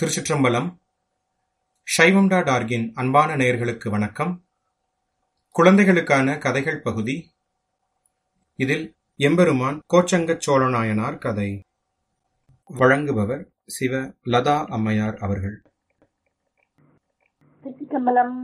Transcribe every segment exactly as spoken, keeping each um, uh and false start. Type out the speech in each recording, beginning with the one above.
திருச்சிற்றம்பலம். சைவம் டாட் ஆர்கின் அன்பான நேயர்களுக்கு வணக்கம். குழந்தைகளுக்கான கதைகள் பகுதி. இதில் எம்பெருமான் கோச்சங்கச் சோழநாயனார் கதை. வழங்குபவர் சிவ லதா அம்மையார் அவர்கள். திருச்சிற்றம்பலம்.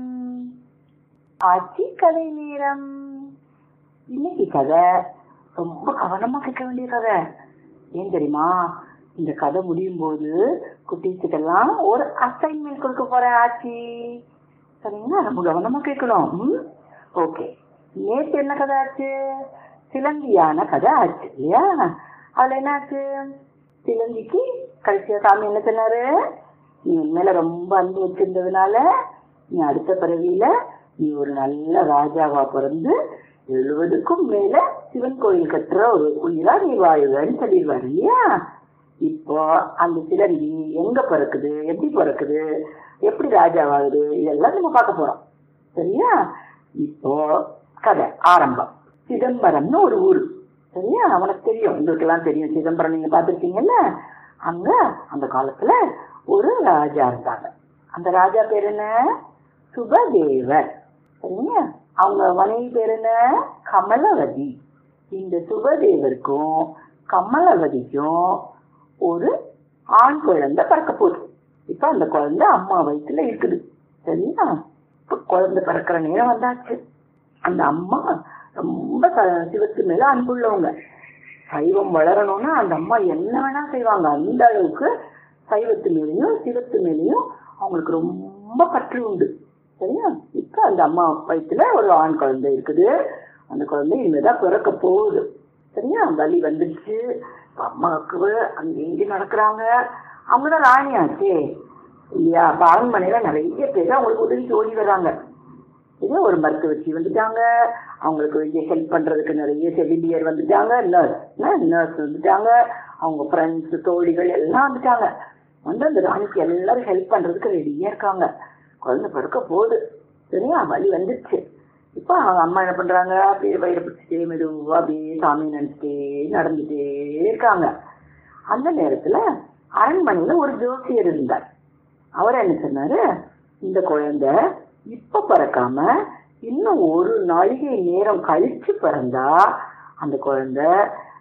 ஆட்சி கதை நேரம். இன்னைக்கு கதை ரொம்ப கவனமா கேட்க வேண்டிய கதை. ஏன் தெரியுமா? இந்த கதை முடியும் போது குட்டீஸுக்கெல்லாம் ஒரு அசைன்மெண்ட் கொடுக்க போறேன் ஆச்சி. சரிங்களா? நம்ம கவனமா கேட்கணும். ஓகே. நேற்று என்ன கதை ஆச்சு? சிலந்தியான கதை ஆச்சு இல்லையா? அதுல என்ன ஆச்சு? சிலந்திக்கு கடைசியா சாமி என்ன சொன்னாரு? நீ உண்மையில ரொம்ப அன்பு வச்சிருந்ததுனால நீ அடுத்த பிறவியில நீ ஒரு நல்ல ராஜாவா பிறந்து எழுபதுக்கும் மேல சிவன் கோயில் கட்டுற ஒரு உயிரா நீ வாழுவேன்னு சொல்லிடுவாரு இல்லையா? இப்போ அந்த சிலந்தி எங்க பிறக்குது, எப்படி பிறக்குது, எப்படி ராஜாவாகுது, இதெல்லாம் நம்ம பார்க்க போறோம். சரியா? இப்போ கதை ஆரம்பம். சிதம்பரம்னு ஒரு ஊரு. சரியா? அவனுக்கு தெரியும், உங்களுக்கு எல்லாம் தெரியும். சிதம்பரம் நீங்க பார்த்துருக்கீங்கல்ல. அங்க அந்த காலத்துல ஒரு ராஜா இருந்தாங்க. அந்த ராஜா பேர் என்ன? சுபதேவர். சரிங்களா? அவங்க மனைவி பேர் என்ன? கமலவதி. இந்த சுபதேவருக்கும் கமலவதிக்கும் ஒரு ஆண் குழந்தை பிறக்க போகுது. இப்ப அந்த குழந்தை அம்மா வயிற்றுல இருக்குது. சரியா? இப்ப குழந்தை பிறக்கிற நேரம் வந்தாச்சு. அந்த அம்மா ரொம்ப சிவத்து மேல அன்புள்ளவங்க. சைவம் வளரணும்னா அந்த அம்மா என்ன வேணா செய்வாங்க. அந்த அளவுக்கு சைவத்து மேலேயும் சிவத்து மேலேயும் அவங்களுக்கு ரொம்ப பற்று உண்டு. சரியா? இப்ப அந்த அம்மா வயிற்றுல ஒரு ஆண் குழந்தை இருக்குது. அந்த குழந்தை இனிமேதான் பிறக்க போகுது. சரியா? வலி வந்துடுச்சு. அம்மாவுக்கு அங்க எங்க நடக்கிறாங்க. அவங்கதான் ராணியாச்சே இல்லையா? அப்ப அரண்மனையில நிறைய பேர் அவங்களுக்கு உதவிக்கு ஓடி வர்றாங்க. இதே ஒரு மருத்துவச்சி வந்துட்டாங்க. அவங்களுக்கு ஹெல்ப் பண்றதுக்கு நிறைய செவிலியர் வந்துட்டாங்க. நர்ஸ் நர்ஸ் வந்துட்டாங்க. அவங்க ஃப்ரெண்ட்ஸ் தோழிகள் எல்லாம் வந்துட்டாங்க. வந்து அந்த ராணிக்கு எல்லாரும் ஹெல்ப் பண்றதுக்கு ரெடியா இருக்காங்க. குழந்தை பிறக்க போகுது. சரியா? வலி வந்துடுச்சு. இப்ப அவங்க அம்மா என்ன பண்றாங்க? அப்படியே வயிறு பிடிச்சிட்டே மெதுவா அப்படியே சாமி நினைச்சிட்டே நடந்துட்டே இருக்காங்க. அந்த நேரத்துல அரண்மனையில ஒரு ஜோசியர் இருந்தார். அவர் என்ன சொன்னாரு? இந்த குழந்தை இப்ப பிறக்காம இன்னும் ஒரு நாளிகை நேரம் கழிச்சு பிறந்தா அந்த குழந்தை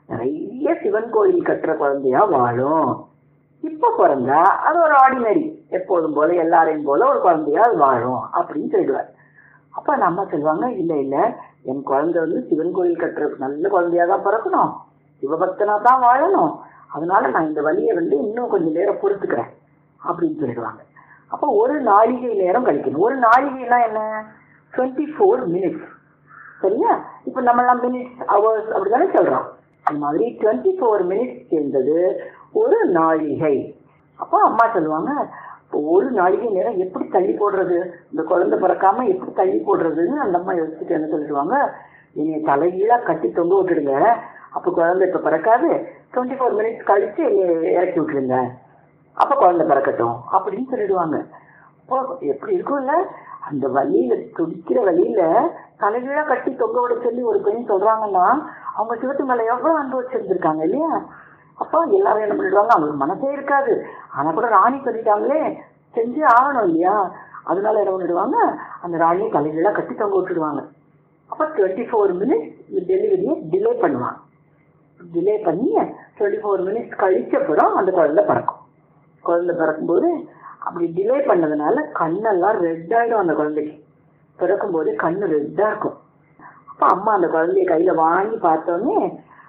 நிறைய சிவன் கோயில் கட்டுற குழந்தையா வாழும். இப்ப பிறந்தா அது ஒரு ஆர்டினரி, எப்போதும் போல எல்லாரையும் போல ஒரு குழந்தையா அது வாழும் அப்படின்னு சொல்லிடுவார். அப்ப அந்த அம்மா சொல்லுவாங்க, இல்ல இல்ல, என் குழந்தை வந்து சிவன் கோயில் கட்டுற நல்ல குழந்தையாதான் பிறக்கணும், சிவபக்தனா தான் வாழணும். அதனால நான் இந்த வழியை வந்து இன்னும் கொஞ்சம் நேரம் பொறுத்துக்கிறேன் அப்படின்னு சொல்லிடுவாங்க. அப்ப ஒரு நாளிகை நேரம் கழிக்கணும். ஒரு நாளிகைனா என்ன? Twenty four minutes. சரியா? இப்ப நம்ம எல்லாம் மினிட்ஸ் ஹவர்ஸ் அப்படிதானே சொல்றோம். அந்த மாதிரி டுவெண்ட்டி ஃபோர் மினிட்ஸ் சேர்ந்தது ஒரு நாளிகை. அப்போ அம்மா சொல்லுவாங்க, ஒரு நாளிகை நேரம் எப்படி தள்ளி போடுறது, இந்த குழந்தை பிறக்காம எப்படி தள்ளி போடுறதுன்னு அந்த அம்மா யோசிச்சுட்டு என்ன சொல்லிடுவாங்க, என்னைய தலைகீழா கட்டி தொங்க விட்டுடுங்க, அப்ப குழந்தை இப்ப பிறக்காது, டுவெண்ட்டி ஃபோர் மினிட்ஸ் கழிச்சு என்னைய இறக்கி விட்டுருங்க, அப்ப குழந்தை பிறக்கட்டும் அப்படின்னு சொல்லிடுவாங்க. அப்போ எப்படி இருக்கும்ல, அந்த வழியில துடிக்கிற வழியில தலைகீழா கட்டி தொங்க விட சொல்லி ஒரு பெண் சொல்றாங்கன்னா அவங்க சிவத்து மேல எவ்வளவு அனுபவிச்சிருந்திருக்காங்க இல்லையா? அப்போ எல்லாரும் என்ன பண்ணிடுவாங்க, அவங்களுக்கு மனசே இருக்காது. ஆனா கூட ராணி சொல்லிட்டாங்களே, செஞ்சே ஆகணும் இல்லையா? அதனால என்ன பண்ணிடுவாங்க, அந்த ராணியை தலைகீழா கட்டி தொங்க விட்டுடுவாங்க. அப்ப டுவெண்ட்டி ஃபோர் மினிட்ஸ் டெலிவரியை டிலே பண்ணுவாங்க. டிலே பண்ணி டுவெண்ட்டி ஃபோர் மினிட்ஸ் கழிச்சப்புறம் அந்த குழந்தை பிறக்கும். குழந்தை பிறக்கும்போது அப்படி டிலே பண்ணதுனால கண்ணெல்லாம் ரெட் ஆயிடும். அந்த குழந்தைக்கு பிறக்கும் போது கண்ணு ரெட்டா இருக்கும். அப்ப அம்மா அந்த குழந்தைய கையில வாங்கி பார்த்தோன்னே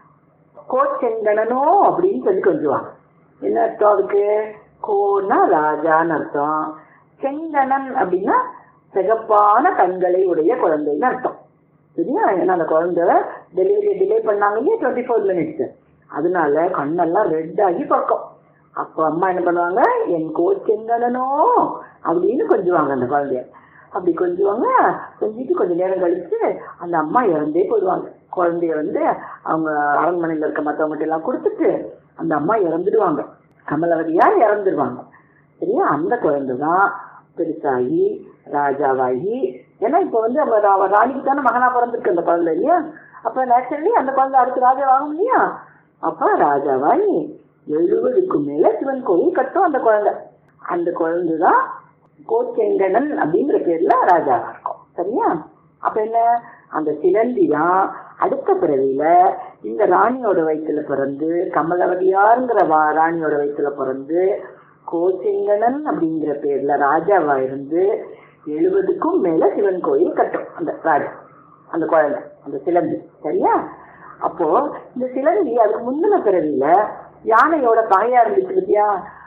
கோச்செங்கனோ அப்படின்னு சொல்லி கொஞ்சுவாங்க. என்ன அர்த்தம் அதுக்கு? கோன்னா ராஜான்னு அர்த்தம், செங்கனன் அப்படின்னா சிகப்பான கண்களை உடைய குழந்தைன்னு அர்த்தம். சரியா? ஏன்னா அந்த குழந்தை டெலிவரியை டிலே பண்ணாங்க இல்லையா, டுவெண்ட்டி ஃபோர் மினிட்ஸ், அதனால கண்ணெல்லாம் ரெட் ஆகி பக்கம். அப்போ அம்மா என்ன பண்ணுவாங்க, என் கோச்செங்கனோ அப்படின்னு கொஞ்சுவாங்க அந்த குழந்தைய. அப்படி கொஞ்சுவாங்க. கொஞ்சிட்டு கொஞ்ச நேரம் கழிச்சு அந்த அம்மா இறந்தே போயிடுவாங்க. குழந்தைய வந்து அவங்க அரண்மனையில இருக்க மற்றவங்ககிட்ட எல்லாம் கொடுத்துட்டு அந்த அம்மா இறந்துடுவாங்க. கமலவதியா இறந்துடுவாங்க. சரியா? அந்த குழந்தைதான் பெருசாகி ராஜாவாகி, ஏன்னா இப்ப வந்து அவங்க ராணிக்கு தானே மகனா பிறந்திருக்கு அந்த குழந்தை இல்லையா? அப்ப நேச்சுரலி அந்த குழந்தை அடுத்து ராஜாவாகும் இல்லையா? அப்ப ராஜாவாகி எழுபதுக்கும் மேல சிவன் கோயில் கட்டும் அந்த குழந்தை. அந்த குழந்தைதான் கோச்செங்கணன் அப்படிங்கிற பேர்ல ராஜாவா இருக்கும். சரியா? அப்ப என்ன, அந்த சிலந்தி தான் அடுத்த பிறவியில இந்த ராணியோட வயிற்றுல பிறந்து, கமலவதியாருங்கிற ராணியோட வயிற்றுல பிறந்து கோச்செங்கணன் அப்படிங்கிற பேர்ல ராஜாவா இருந்து எழுபதுக்கும் மேல சிவன் கோயில் கட்டும் அந்த ராஜா, அந்த குழந்தை, அந்த சிலந்தி. சரியா? அப்போ இந்த சிலந்தி அதுக்கு முந்தின பிறவியில யானையோட பகையா இருந்துச்சு பத்தியா,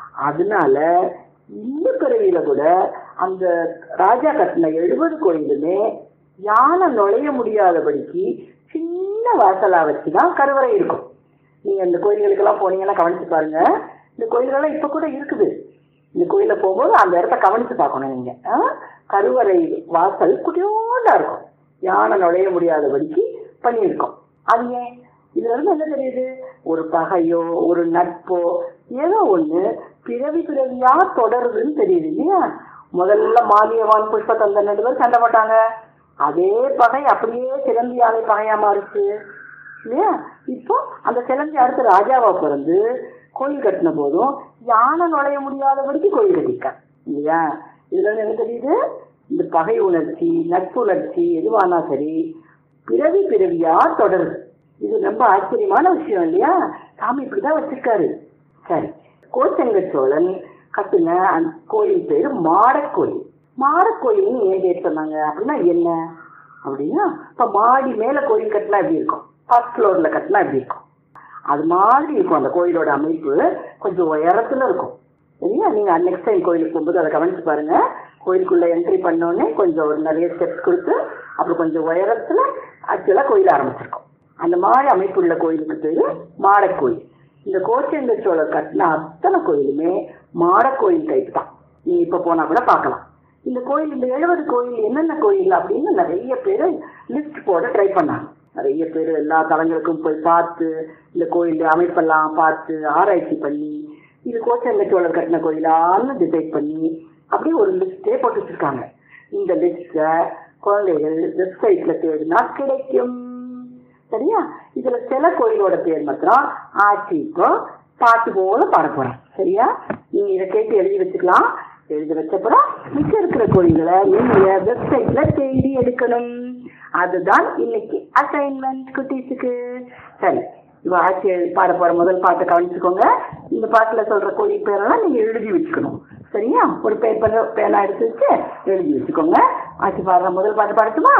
அதனால இந்த பிறவியில கூட அந்த ராஜா கட்டின எழுபது கோயிலுமே யானை நுழைய முடியாதபடிக்கு சின்ன வாசலா வச்சுதான் கருவறை இருக்கும். நீங்க இந்த கோயில்களுக்கெல்லாம் போனீங்கன்னா கவனிச்சு பாருங்க, இந்த கோயில்கள்லாம் இப்ப கூட இருக்குது. இந்த கோயில போகும்போது அந்த இடத்த கவனிச்சு பார்க்கணும் நீங்க. கருவறை வாசல் குட்டியோண்டா இருக்கும், யானை நுழைய முடியாதபடிக்கு பண்ணியிருக்கோம். அது ஏன்? இதுல இருந்து என்ன தெரியுது? ஒரு பகையோ ஒரு நட்போ ஏதோ ஒண்ணு பிறவி பிறவியா தொடருதுன்னு தெரியுது இல்லையா? முதல்ல மாலியவான் புஷ்பதந்த நடுவர் சண்டை போட்டாங்க, அதே பகை அப்படியே சிலந்தி யானை பகையா மாறிச்சு இல்லையா? இப்போ அந்த சிலந்தி அடுத்து ராஜாவா பிறந்து கோயில் கட்டின போதும் யானை நுழைய முடியாதபடிக்கு கோயில் கட்டிருக்க இல்லையா? இதுல இருந்து என்ன தெரியுது? இந்த பகை உணர்ச்சி, நட்பு உணர்ச்சி எதுவானா சரி பிறவி பிறவியா தொடருது. இது ரொம்ப ஆச்சரியமான விஷயம் இல்லையா? சாமி இப்படிதான் வச்சிருக்காரு. சரி, கோச்செங்க சோழன் கட்டுன அந்த கோயில் பேரு மாடக்கோயில். மாடக்கோயில்னு ஏன் பேர் சொன்னாங்க அப்படின்னா என்ன அப்படின்னா, இப்ப மாடி மேல கோயில் கட்டினா எப்படி இருக்கும், ஃபர்ஸ்ட் ஃப்ளோர்ல கட்டினா எப்படி இருக்கும், அது மாதிரி இருக்கும். அந்த கோயிலோட அமைப்பு கொஞ்சம் உயரத்துல இருக்கும். சரியா? நீங்க நெக்ஸ்ட் டைம் கோயிலுக்கு போகும்போது அதை கவனிச்சு பாருங்க. கோயிலுக்குள்ள என்ட்ரி பண்ணோடனே கொஞ்சம் ஒரு நிறைய ஸ்டெப்ஸ் கொடுத்து அப்புறம் கொஞ்சம் உயரத்துல ஆக்சுவலா கோயில் ஆரம்பிச்சிருக்கும். அந்த மாதிரி அமைப்புள்ள கோயிலுக்கு பேரு மாடக்கோயில். இந்த கோச்செங்க சோழர் கட்டின அத்தனை கோயிலுமே மாடக்கோயில் டைப் தான். நீங்க இப்ப போனா கூட பார்க்கலாம். இந்த கோயில், இந்த எழுபது கோயில் என்னென்ன கோயில் அப்படின்னு நிறைய பேரு லிஸ்ட் போட ட்ரை பண்ணாங்க. நிறைய பேர் எல்லா தலங்களுக்கும் போய் பார்த்து இந்த கோயில் அமைப்பெல்லாம் பார்த்து ஆராய்ச்சி பண்ணி இது கோச்செங்க சோழர் கட்டின கோயிலான்னு டிசைட் பண்ணி அப்படியே ஒரு லிஸ்டே போட்டு வச்சிருக்காங்க. இந்த லிஸ்ட குழந்தைகள் வெப்சைட்ல தேடினா கிடைக்கும். சரியா? இதுல சில கோயிலோட பேர் மாத்திரம் ஆட்சி இப்போ பாட்டு போல பாட போறேன். சரியா? நீங்க இதை கேட்டு எழுதி வச்சுக்கலாம். எழுதி வச்சப்பறம் மிச்சம் இருக்கிற கோயில்களை நீங்க வெப்சைட்ல தேடி எடுக்கணும். அதுதான் இன்னைக்கு அசைன்மெண்ட் குட்டீஸுக்கு. சரி, இவ ஆட்சி பாட போற முதல் பாட்டை கவனிச்சுக்கோங்க. இந்த பாட்டுல சொல்ற கோயில் பேரெல்லாம் நீங்க எழுதி வச்சுக்கணும். சரியா? ஒரு பேப்பர் பேனா எடுத்து வச்சு எழுதி வச்சுக்கோங்க. ஆட்சி பாடுற முதல் பாட்டு பாடட்டுமா?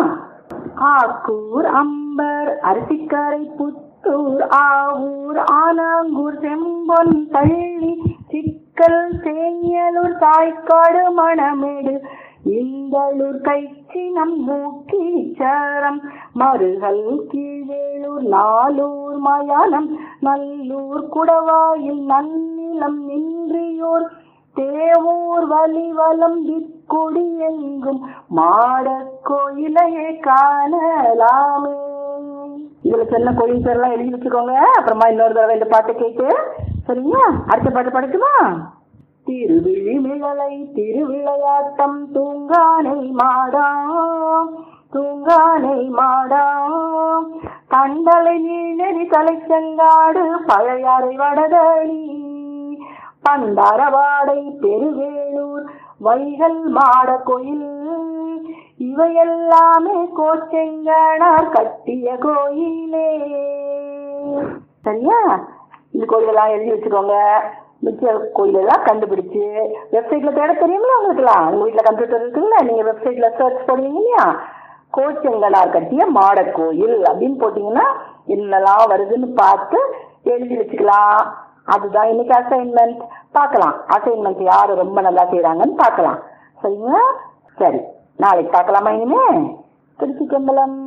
ஆக்கூர் அம்பர் அரிசிக்கரை புத்தூர் ஆவூர் ஆனாங்கூர் செம்பொன் தள்ளி சிக்கல் சேயலூர் தாய்க்காடு மணமேடு இந்தளூர் கைச்சினம் மூக்கீச்சரம் மருகல் கீழேலூர் நாலூர் மயானம் நல்லூர் குடவாயில் நன்னிலம் நின்றியோர் தேவூர் வலிவலம் விற்கொடி எங்கும் மாட கோயிலையே காணலாமே. இதுல சொன்ன கோயில் பேரெல்லாம் எழுதி வச்சுக்கோங்க. அப்புறமா இன்னொரு தடவை இந்த பாட்டை கேட்டு. சரியா? அடுத்த பாட்டு படிக்குமா? திருவிழிமிழலை திருவிளையாட்டம் தூங்கானை மாடாம் தூங்கானை மாடாம் தண்டலை நீழறி தலை செங்காடு பழையாறை வடதளி பண்டாரவாடை பெருவேளூர் வைகல் மாட கோயில் இவையெல்லாமே கோச்செங்கனார் கட்டிய கோயிலே. சரியா? இந்த கோயிலெல்லாம் எழுதி வச்சுக்கோங்க. மிச்ச கோயிலெல்லாம் கண்டுபிடிச்சு வெப்சைட்ல தேட தெரியுங்களா உங்களுக்குலாம்? உங்க வீட்டுல கம்ப்யூட்டர் இருக்குங்களா? நீங்க வெப்சைட்ல சர்ச் பண்ணுவீங்க இல்லையா? கோச்செங்கனார் கட்டிய மாட கோயில் அப்படின்னு போட்டீங்கன்னா என்னெல்லாம் வருதுன்னு பார்த்து எழுதி வச்சுக்கலாம். அதுதான் இன்னைக்கு அசைன்மெண்ட். பார்க்கலாம் அசைன்மெண்ட் யாரு ரொம்ப நல்லா செய்யறாங்கன்னு பார்க்கலாம். சரிங்களா? சரி, நாளைக்கு பார்க்கலாமா? இனிமே திருச்சி கம்பளம்.